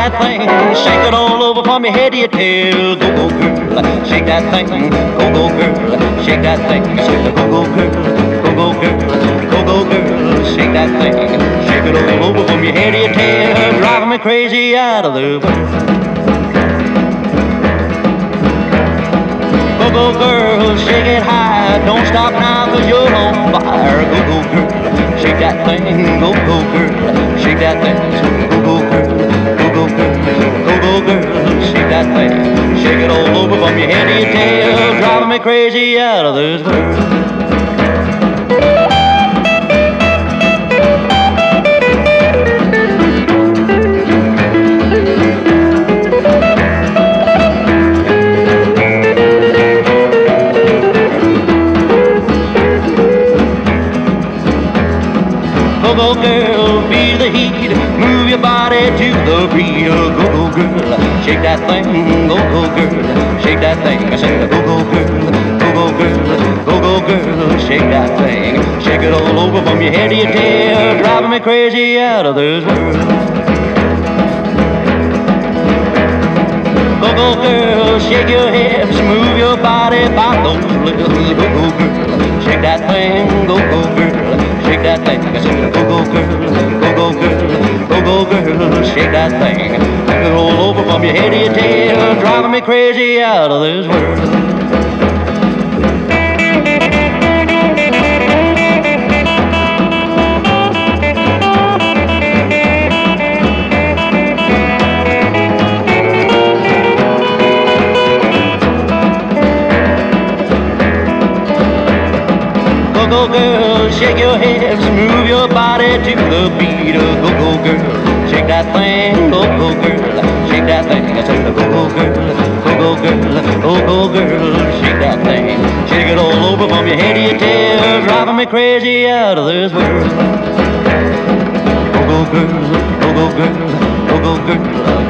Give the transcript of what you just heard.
that thing, shake it all over from your head to your tail. Go, go, girl, shake that thing. Go, go, girl, shake that thing. Go, go, girl, go, go, girl, go, go, girl, shake that thing. Shake it all over from your head to your tail, driving me crazy out of the world. Go, go, girl, shake it high. Don't stop now, cause you're on fire. Go, go, girl, shake that thing. Go, go, girl, shake that thing. Go, go, girl, go, go, girl, go, go, girl, shake that thing. Shake it all over from your head to your tail, driving me crazy out of this world. Go, go, girl, feel the heat, move your body to the beat. Go, go, girl, shake that thing. Go, go, girl, shake that thing. I said, go, go, girl, go, go, girl, go, go, girl, shake that thing. Shake it all over from your head to your tail, driving me crazy out of this world. Go, go, girl, shake your hips, move your body by those lips. Go, go, girl, shake that thing. Go, go, girl, shake that thing. I said, go, go, girl, go, go, girl, go, go, girl, shake that thing. Shake it all over from your head to your tail, driving me crazy out of this world. Go, go, girl, shake your hips, move your body to the beat. Go, go, girl, shake that thing. Go, go, girl, shake that thing. I said, go, go, girl, go, go, girl, go, go, girl, shake that thing. Shake it all over from your head to your tail, driving me crazy out of this world. Go, go, girl, go, go, girl, go, go, girl.